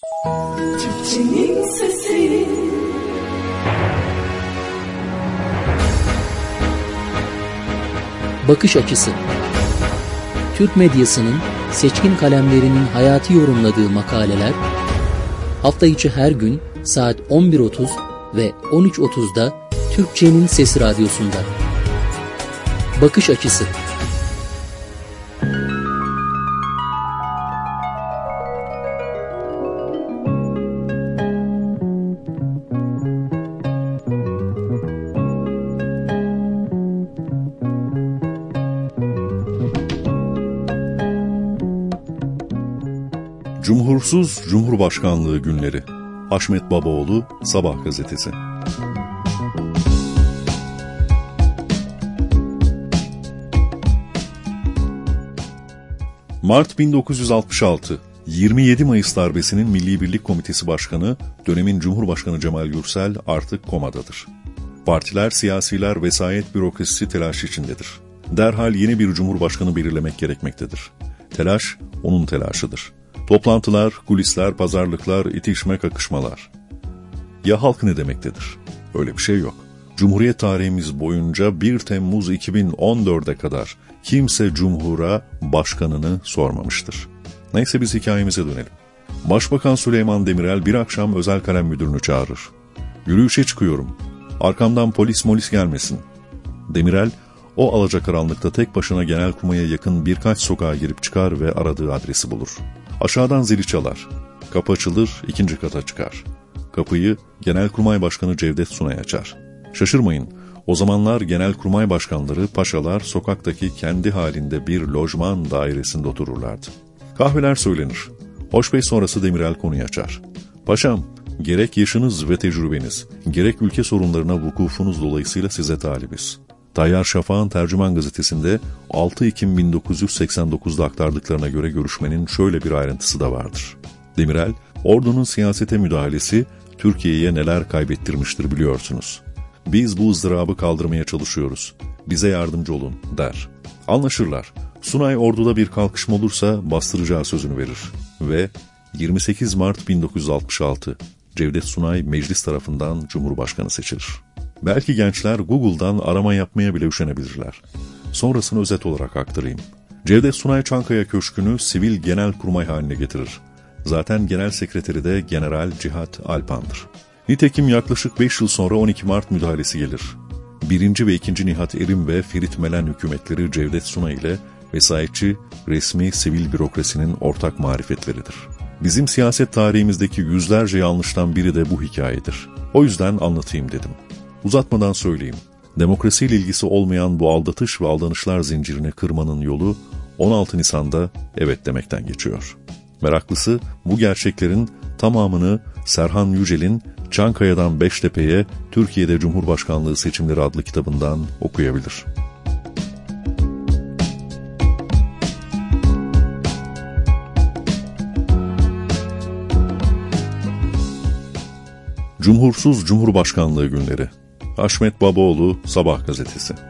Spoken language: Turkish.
Türkçenin sesi. Bakış açısı. Türk medyasının seçkin kalemlerinin hayatı yorumladığı makaleler, hafta içi her gün saat 11.30 ve 13.30'da Türkçenin Sesi Radyosu'nda. Bakış açısı. Cumhursuz Cumhurbaşkanlığı günleri. Haşmet Babaoğlu, Sabah gazetesi. Mart 1966, 27 Mayıs darbesinin Milli Birlik Komitesi Başkanı, dönemin Cumhurbaşkanı Cemal Gürsel artık komadadır. Partiler, siyasiler, vesayet bürokrasisi telaş içindedir. Derhal yeni bir Cumhurbaşkanı belirlemek gerekmektedir. Telaş, onun telaşıdır. Toplantılar, kulisler, pazarlıklar, itişme, kakışmalar. Ya halk ne demektedir? Öyle bir şey yok. Cumhuriyet tarihimiz boyunca 1 Temmuz 2014'e kadar kimse Cumhur'a başkanını sormamıştır. Neyse biz hikayemize dönelim. Başbakan Süleyman Demirel bir akşam özel kalem müdürünü çağırır. Yürüyüşe çıkıyorum. Arkamdan polis gelmesin. Demirel o alacakaranlıkta tek başına Genelkurmay'a yakın birkaç sokağa girip çıkar ve aradığı adresi bulur. Aşağıdan zili çalar. Kapı açılır, 2. kata çıkar. Kapıyı Genelkurmay Başkanı Cevdet Sunay açar. Şaşırmayın, o zamanlar Genelkurmay Başkanları, paşalar sokaktaki kendi halinde bir lojman dairesinde otururlardı. Kahveler söylenir. Hoş Bey sonrası Demirel konuyu açar. Paşam, gerek yaşınız ve tecrübeniz, gerek ülke sorunlarına vukufunuz dolayısıyla size talibiz. Tayyar Şafak'ın Tercüman gazetesinde 6 Ekim 1989'da aktardıklarına göre görüşmenin şöyle bir ayrıntısı da vardır. Demirel, ordunun siyasete müdahalesi Türkiye'ye neler kaybettirmiştir biliyorsunuz. Biz bu ızdırabı kaldırmaya çalışıyoruz. Bize yardımcı olun der. Anlaşırlar. Sunay orduda bir kalkışma olursa bastıracağı sözünü verir. Ve 28 Mart 1966 Cevdet Sunay meclis tarafından Cumhurbaşkanı seçilir. Belki gençler Google'dan arama yapmaya bile üşenebilirler. Sonrasını özet olarak aktarayım. Cevdet Sunay Çankaya Köşkü'nü sivil genelkurmay haline getirir. Zaten genel sekreteri de General Cihat Alpan'dır. Nitekim yaklaşık 5 yıl sonra 12 Mart müdahalesi gelir. 1. ve 2. Nihat Erim ve Ferit Melen hükümetleri Cevdet Sunay ile vesayetçi, resmi sivil bürokrasinin ortak marifetleridir. Bizim siyaset tarihimizdeki yüzlerce yanlıştan biri de bu hikayedir. O yüzden anlatayım dedim. Uzatmadan söyleyeyim. Demokrasiyle ilgisi olmayan bu aldatış ve aldanışlar zincirini kırmanın yolu 16 Nisan'da evet demekten geçiyor. Meraklısı bu gerçeklerin tamamını Serhan Yücel'in Çankaya'dan Beştepe'ye Türkiye'de Cumhurbaşkanlığı Seçimleri adlı kitabından okuyabilir. Cumhursuz Cumhurbaşkanlığı günleri. Haşmet Babaoğlu, Sabah gazetesi.